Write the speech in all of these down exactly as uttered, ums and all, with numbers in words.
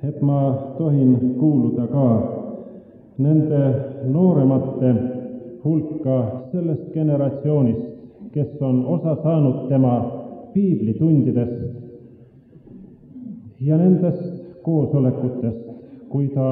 et ma tohin kuuluda ka nende nooremate hulka sellest generatsioonist, kes on osa saanud tema piiblitundidest ja nendest koosolekutest, kui ta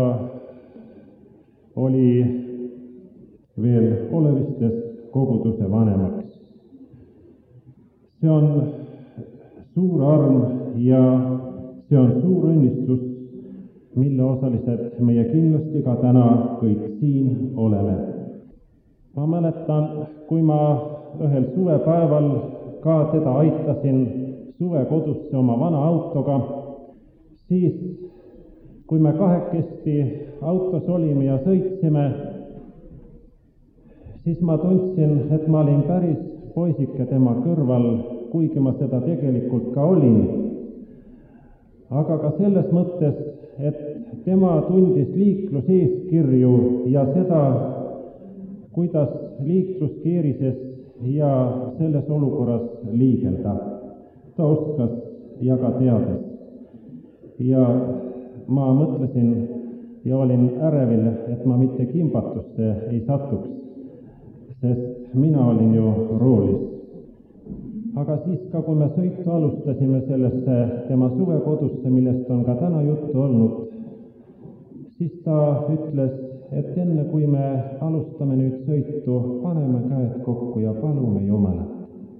oli veel olevistes koguduse vanemaks. See on suur arm ja see on suur õnnistus, mille osalised meie kindlasti ka täna kõik siin oleme. Ma mäletan, kui ma ühel suvepäeval ka teda aitasin suvekodusse oma vana autoga, siis kui me kahekesti autos olime ja sõitsime, siis ma tundsin, et ma olin päris poisike tema kõrval, kuigi ma seda tegelikult ka olin. Aga ka selles mõttes, et tema tundis liikluseeskirju ja seda, kuidas liikluskiirises ja selles olukorras liigelda. Ta oskas ja ka teades. Ja ma mõtlesin ja olin ärevil, et ma mitte kimbatusse ei satuks, sest mina olin ju roolis. Aga siis ka, kui me sõitu alustasime sellesse tema suvekodusse, millest on ka täna juttu olnud, siis ta ütles, et enne kui me alustame nüüd sõitu, paneme käed kokku ja palume Jumalat.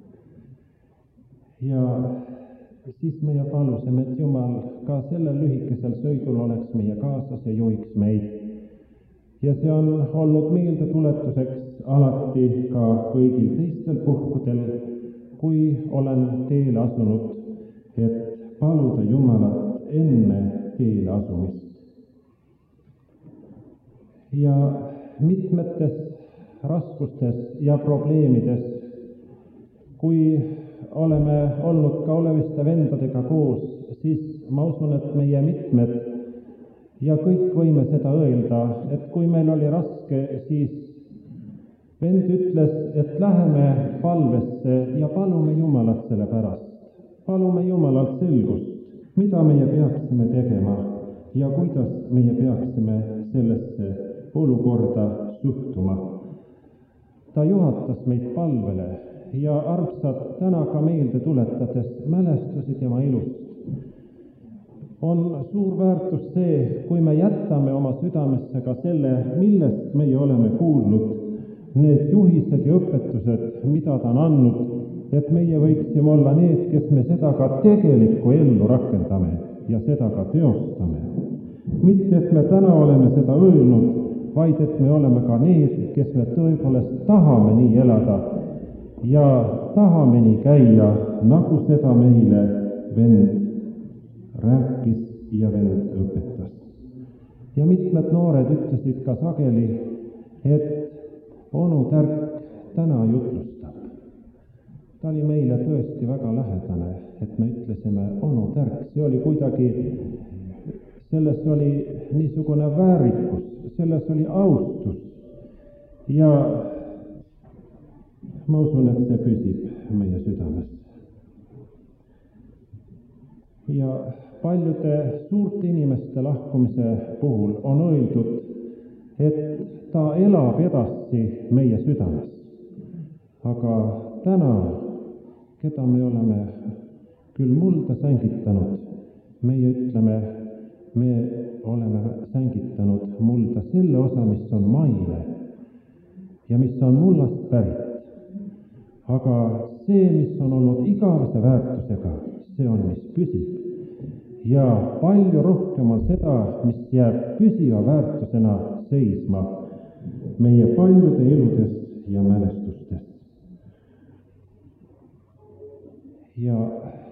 Ja siis meie palusime, et Jumal ka sellel lühikesel sõidul oleks meie kaasas ja juhiks meid. Ja see on olnud meeldetuletuseks alati ka kõigil teistel puhkudel, kui olen teele asunud, et paluda Jumalat enne teele asumist. Ja mitmetes raskustes ja probleemides, kui oleme olnud ka oleviste vendadega koos, siis ma usun, et meie mitmed ja kõik võime seda öelda, et kui meil oli raske, siis vend ütles, et läheme palvesse ja palume Jumalat selle pärast. Palume Jumalalt selgust, mida meie peaksime tegema ja kuidas meie peaksime sellesse olukorda suhtuma. Ta juhatas meid palvele ja armsad täna ka meelde tuletades mälestusi tema elust. On suur väärtus see, kui me jätame oma südamesse ka selle, millest meie oleme kuulnud, need juhised ja õpetused, mida ta on andnud, et meie võiksime olla need, kes me seda ka tegelikku ellu rakendame ja seda ka teostame. Mitte, et me täna oleme seda öelnud, vaid et me oleme ka need, kes me tõepoolest tahame nii elada ja tahame nii käia, nagu seda meile vend rääkis ja vend õpetas. Ja mitmed noored ütlesid ka sageli, et onu Tärk täna jutlustab. Ta oli meile tõesti väga lähedane, et me ütlesime onu Tärk. See oli kuidagi, selles oli niisugune väärikus, selles oli austus. Ja ma usun, et see püsib meie südames. Ja paljude suurte inimeste lahkumise puhul on öeldud, et ta elab edasi meie südames. Aga täna, keda me oleme küll mulda sängitanud, meie ütleme, me oleme sängitanud mulda selle osa, mis on maine ja mis on mullast pärit. Aga see, mis on olnud igavese väärtusega, see on, mis püsib. Ja palju rohkem on seda, mis jääb püsiva väärtusena seisma meie paljude eludes ja mälestustes. Ja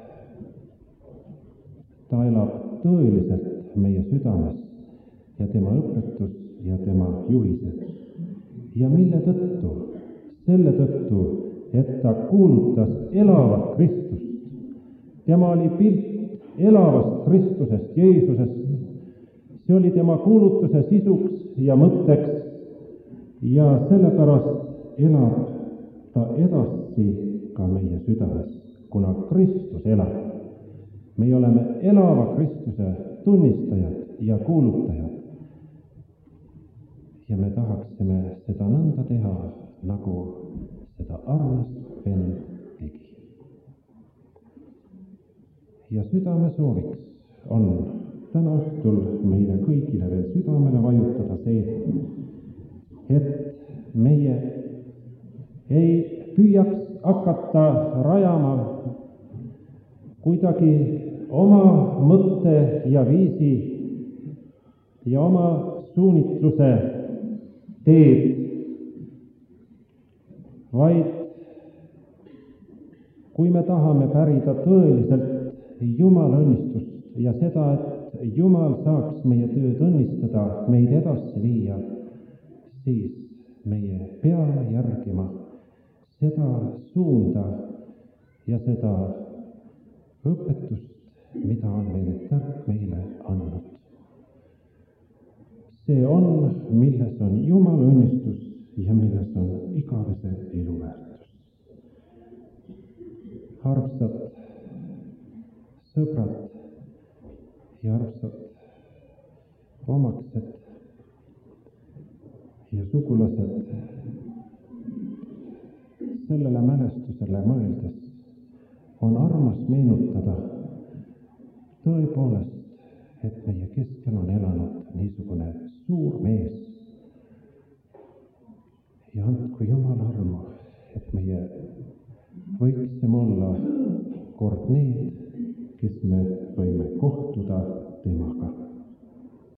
ta elab tõeliselt meie südames ja tema õpetus ja tema juhised. Ja mille tõttu? Selle tõttu, et ta kuulutas elavat Kristust. Tema oli pilt elavast Kristusest, Jeesusest. See oli tema kuulutuse sisuks ja mõtteks ja sellepärast elab ta edasi ka meie südames, kuna Kristus elab. Me oleme elava Kristuse tunnistajad ja kuulutajad. Ja me tahaksime seda nõnda teha, nagu seda armas vend tegi. Ja südame sooviks on täna õhtul meile kõigile veel südamele vajutada see, et meie ei püüaks hakata rajama kuidagi oma mõtte ja viisi ja oma suunitluse teed, vaid kui me tahame pärida tõeliselt Jumala õnnistust ja seda, et Jumal saaks meie tööd õnnistada, meid edasi viia, siis meie peame järgima seda suunda ja seda õpetust, mida on meil tark meile andnud. See on, milles on Jumala õnnistus ja milles on igavese elu väärtus. Armsad sõbrad ja armsad omaksed ja sugulased, sellele mälestusele mõeldes on armas meenutada tõepoolest, et meie keskel on elanud niisugune suur mees. Ja andku Jumal armu, et meie võiksime olla kord need, kes me võime kohtuda temaga.